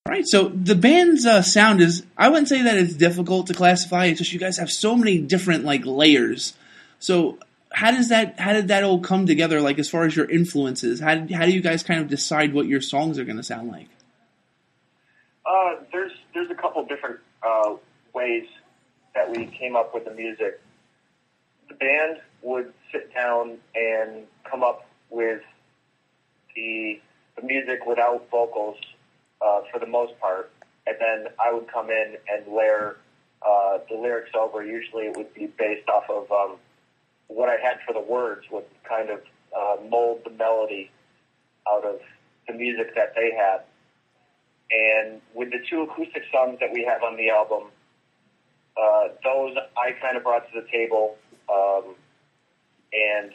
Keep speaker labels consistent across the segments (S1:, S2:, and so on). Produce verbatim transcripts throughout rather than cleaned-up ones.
S1: All right, so the band's uh, sound is, I wouldn't say that it's difficult to classify, it's just you guys have so many different, like, layers. So how does that, how did that all come together, like, as far as your influences? How, how do you guys kind of decide what your songs are going to sound like?
S2: Uh, there's, there's a couple different uh, ways that we came up with the music. The band would sit down and come up with the, the music without vocals, Uh, for the most part, and then I would come in and layer uh, the lyrics over. Usually it would be based off of um, what I had for the words, would kind of uh, mold the melody out of the music that they had. And with the two acoustic songs that we have on the album, uh, those I kind of brought to the table, um, and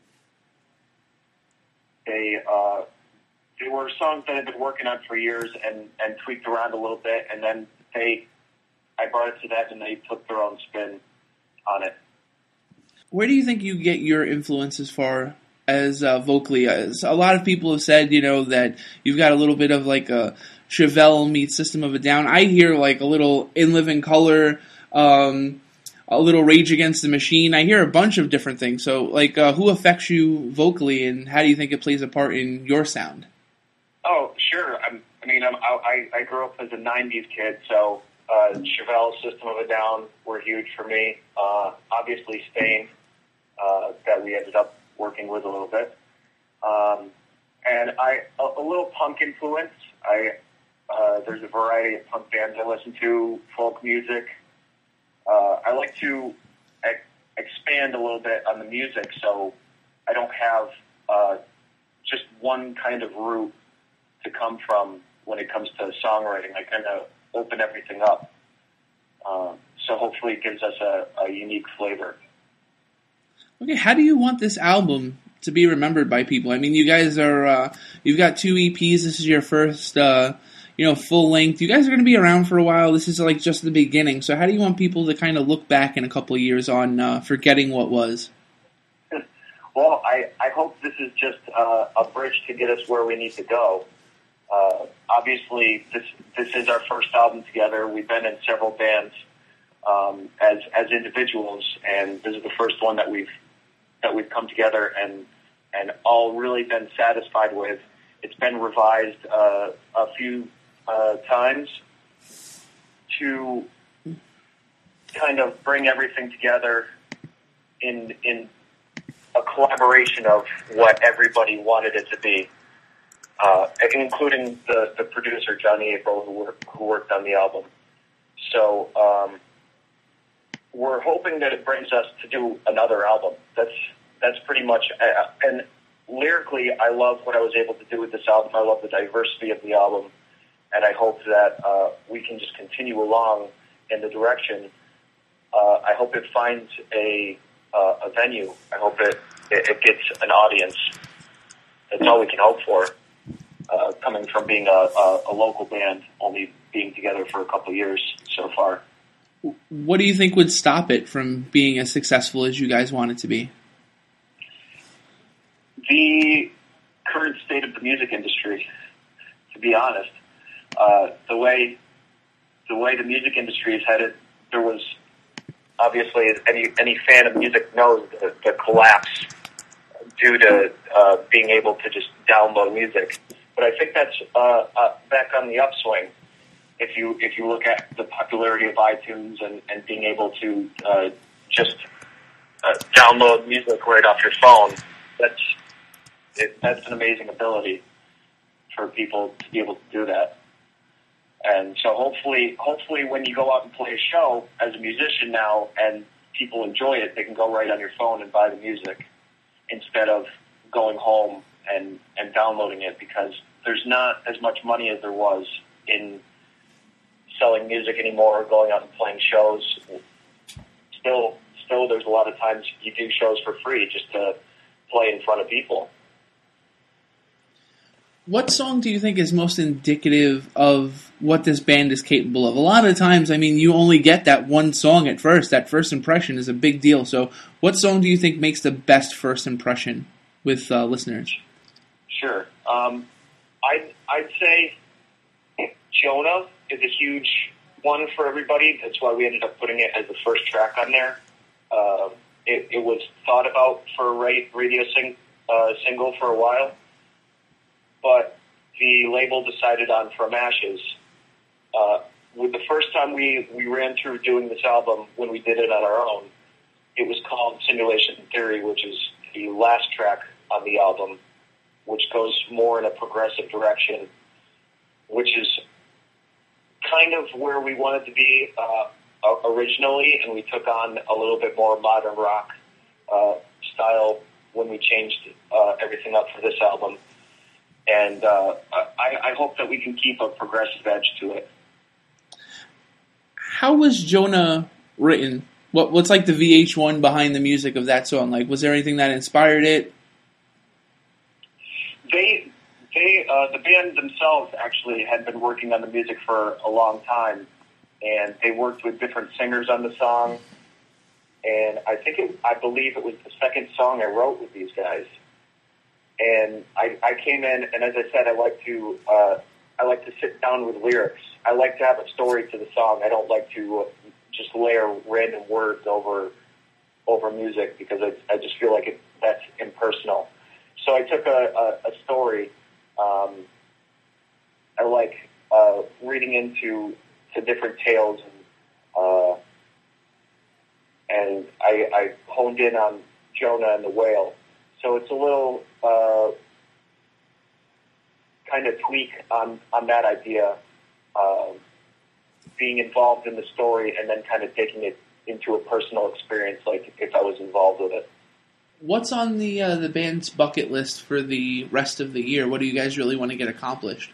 S2: they... Uh, They were songs that I've been working on for years and, and tweaked around a little bit, and then they, I brought it to them and they took their own spin on it.
S1: Where do you think you get your influence as far as uh, vocally? As a lot of people have said, you know, that you've got a little bit of like a Chevelle meets System of a Down. I hear like a little In Living Color, um, a little Rage Against the Machine. I hear a bunch of different things. So, like, uh, who affects you vocally, and how do you think it plays a part in your sound?
S2: Oh, sure. I'm, I mean, I'm, I, I grew up as a nineties kid, so uh, Chevelle, System of a Down were huge for me. Uh, obviously, Staind, uh, that we ended up working with a little bit. Um, and I a, a little punk influence. I uh, there's a variety of punk bands I listen to, folk music. Uh, I like to ex- expand a little bit on the music, so I don't have uh, just one kind of route to come from when it comes to songwriting. I kind of open everything up. Um, so hopefully it gives us a, a unique flavor.
S1: Okay, how do you want this album to be remembered by people? I mean, you guys are, uh, you've got two E Ps. This is your first, uh, you know, full length. You guys are going to be around for a while. This is like just the beginning. So how do you want people to kind of look back in a couple of years on uh, forgetting what was?
S2: Well, I, I hope this is just uh, a bridge to get us where we need to go. Uh, obviously, this this is our first album together. We've been in several bands um, as as individuals, and this is the first one that we've that we've come together and and all really been satisfied with. It's been revised uh, a few uh, times to kind of bring everything together in in a collaboration of what everybody wanted it to be. Uh, including the, the producer, Johnny April, who worked, who worked on the album. So um, we're hoping that it brings us to do another album. That's that's pretty much... Uh, and lyrically, I love what I was able to do with this album. I love the diversity of the album. And I hope that uh, we can just continue along in the direction. Uh, I hope it finds a, uh, a venue. I hope it, it, it gets an audience. That's all we can hope for. Uh, coming from being a, a, a local band, only being together for a couple of years so far.
S1: What do you think would stop it from being as successful as you guys want it to be?
S2: The current state of the music industry, to be honest. Uh, the way the way the music industry is headed, there was obviously, as any, any fan of music knows, the, the collapse due to uh, being able to just download music. But I think that's uh, uh, back on the upswing. If you if you look at the popularity of iTunes and, and being able to uh, just uh, download music right off your phone, that's it, that's an amazing ability for people to be able to do that. And so hopefully, hopefully, when you go out and play a show as a musician now, and people enjoy it, they can go right on your phone and buy the music instead of going home and, and downloading it, because there's not as much money as there was in selling music anymore, or going out and playing shows. Still, still, there's a lot of times you do shows for free just to play in front of people.
S1: What song do you think is most indicative of what this band is capable of? A lot of times, I mean, you only get that one song at first. That first impression is a big deal. So what song do you think makes the best first impression with uh, listeners?
S2: Sure. Um, I'd, I'd say Jonah is a huge one for everybody. That's why we ended up putting it as the first track on there. Uh, it, it was thought about for a radio sing, uh, single for a while, but the label decided on From Ashes. Uh, with the first time we, we ran through doing this album, when we did it on our own, it was called Simulation Theory, which is the last track on the album, which goes more in a progressive direction, which is kind of where we wanted to be uh, originally, and we took on a little bit more modern rock uh, style when we changed uh, everything up for this album. And uh, I, I hope that we can keep a progressive edge to it.
S1: How was Jonah written? What What's like the V H one behind the music of that song? Like, was there anything that inspired it?
S2: They, they, uh, the band themselves actually had been working on the music for a long time, and they worked with different singers on the song. And I think it, I believe it was the second song I wrote with these guys. And I, I came in, and as I said, I like to uh, I like to sit down with lyrics. I like to have a story to the song. I don't like to uh, just layer random words over over music, because I, I just feel like it, that's impersonal. So I took a, a, a story. Um, I like uh, reading into to different tales, and uh, and I, I honed in on Jonah and the whale. So it's a little uh, kind of tweak on, on that idea, uh, being involved in the story and then kind of taking it into a personal experience, like if I was involved with it.
S1: What's on the uh, the band's bucket list for the rest of the year? What do you guys really want to get accomplished?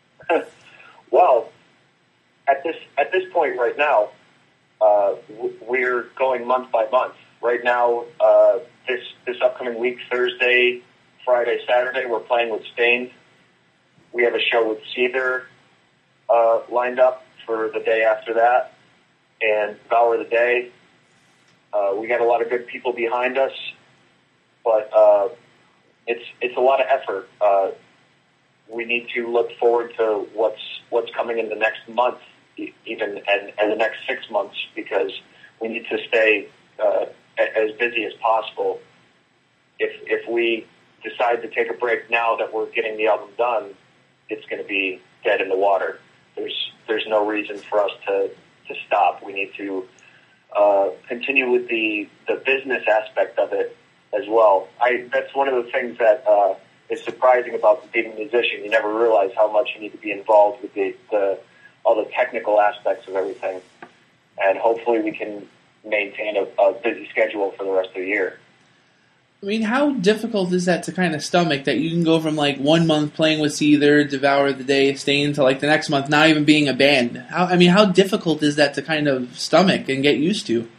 S2: Well, at this at this point right now, uh, we're going month by month. Right now, uh, this this upcoming week, Thursday, Friday, Saturday, we're playing with Stained. We have a show with Seether uh, lined up for the day after that, and Devour the Day. Uh, we got a lot of good people behind us, but uh, it's it's a lot of effort. Uh, we need to look forward to what's what's coming in the next month, even and, and the next six months, because we need to stay uh, as busy as possible. If if we decide to take a break now that we're getting the album done, it's going to be dead in the water. There's there's no reason for us to, to stop. We need to uh, continue with the, the business aspect of it as well. I that's one of the things that uh, is surprising about being a musician. You never realize how much you need to be involved with the, the all the technical aspects of everything. And hopefully we can maintain a, a busy schedule for the rest of the year.
S1: I mean, how difficult is that to kind of stomach, that you can go from like one month playing with Seether, Devour the Day, Stain, to like the next month not even being a band? How, I mean, how difficult is that to kind of stomach and get used to?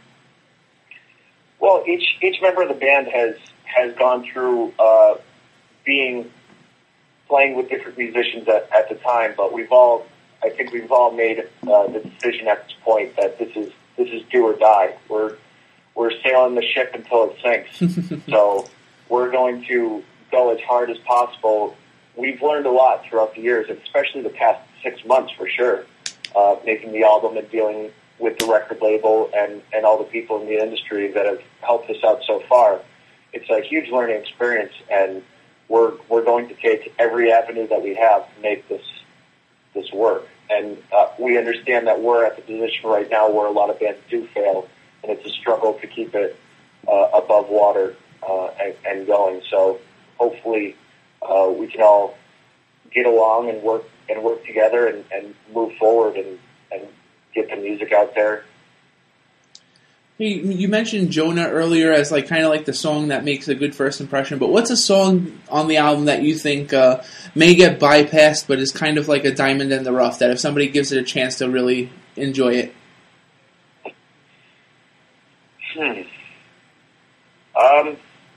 S2: Well, each each member of the band has has gone through uh, being playing with different musicians at, at the time, but we've all, I think we've all made uh, the decision at this point that this is this is do or die. We're We're sailing the ship until it sinks. So we're going to go as hard as possible. We've learned a lot throughout the years, and especially the past six months for sure, uh, making the album and dealing with the record label and, and all the people in the industry that have helped us out so far. It's a huge learning experience, and we're we're going to take every avenue that we have to make this this work. And uh, we understand that we're at the position right now where a lot of bands do fail, and it's a struggle to keep it uh, above water uh, and, and going. So hopefully uh, we can all get along and work and work together and, and move forward and, and get the music out there.
S1: Hey, you mentioned Jonah earlier as like kind of like the song that makes a good first impression, but what's a song on the album that you think uh, may get bypassed but is kind of like a diamond in the rough, that if somebody gives it a chance to really enjoy it?
S2: Hmm. Um,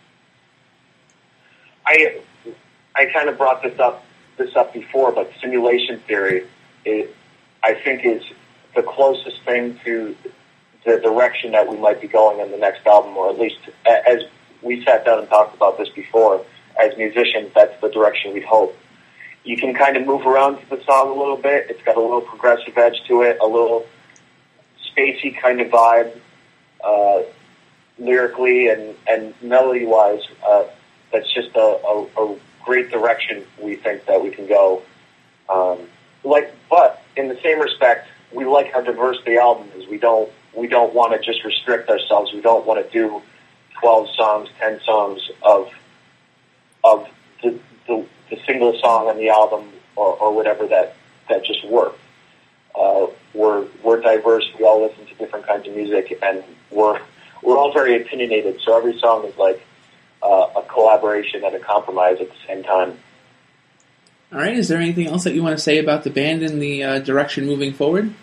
S2: I I kind of brought this up this up before, but Simulation Theory, it, I think, is the closest thing to the direction that we might be going in the next album, or at least as we sat down and talked about this before, as musicians, that's the direction we'd hope. you can kind of move around to the song a little bit. It's got a little progressive edge to it, a little spacey kind of vibe, uh, lyrically and, and melody-wise. Uh, that's just a, a, a great direction we think that we can go. Um, like, but in the same respect, we like how diverse the album is. We don't we don't want to just restrict ourselves. We don't want to do twelve songs, ten songs of of the, the, the single song on the album or, or whatever that, that just worked. Uh, we're we're diverse. We all listen to different kinds of music, and we're we're all very opinionated. So every song is like uh, a collaboration and a compromise at the same time.
S1: All right. Is there anything else that you want to say about the band and the uh, direction moving forward?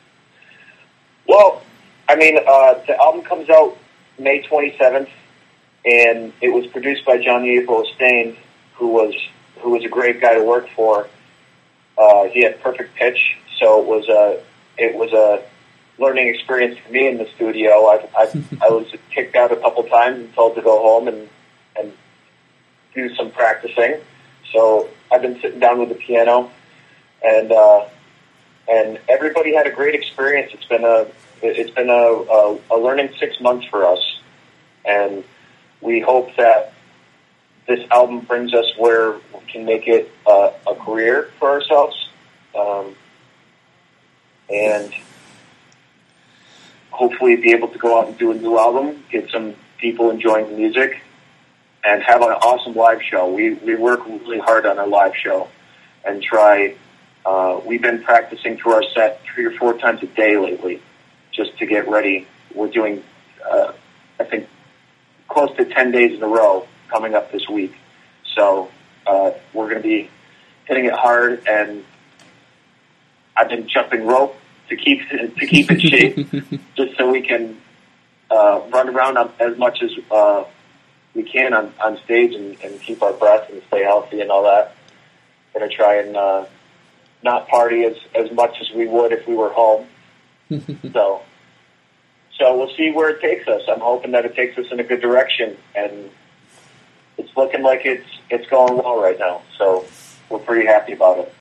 S2: Well, I mean, uh, the album comes out May twenty-seventh, and it was produced by Johnny April Stain, who was who was a great guy to work for. Uh, he had perfect pitch, so it was a it was a learning experience for me in the studio. I I, I was kicked out a couple times and told to go home and and do some practicing. So I've been sitting down with the piano, and uh, and everybody had a great experience. It's been a it's been a, a, a learning six months for us, and we hope that this album brings us where we can make it uh, a career for ourselves, um, and hopefully be able to go out and do a new album, get some people enjoying the music, and have an awesome live show. We we work really hard on our live show and try. Uh, we've been practicing through our set three or four times a day lately, just to get ready. We're doing, uh, I think, close to ten days in a row coming up this week. So uh, we're going to be hitting it hard, and I've been jumping rope to keep to keep in shape, just so we can uh, run around as much as uh, we can on, on stage and, and keep our breath and stay healthy and all that. Going to try and uh, not party as, as much as we would if we were home. so, so we'll see where it takes us. I'm hoping that it takes us in a good direction, and it's looking like it's it's going well right now. So we're pretty happy about it.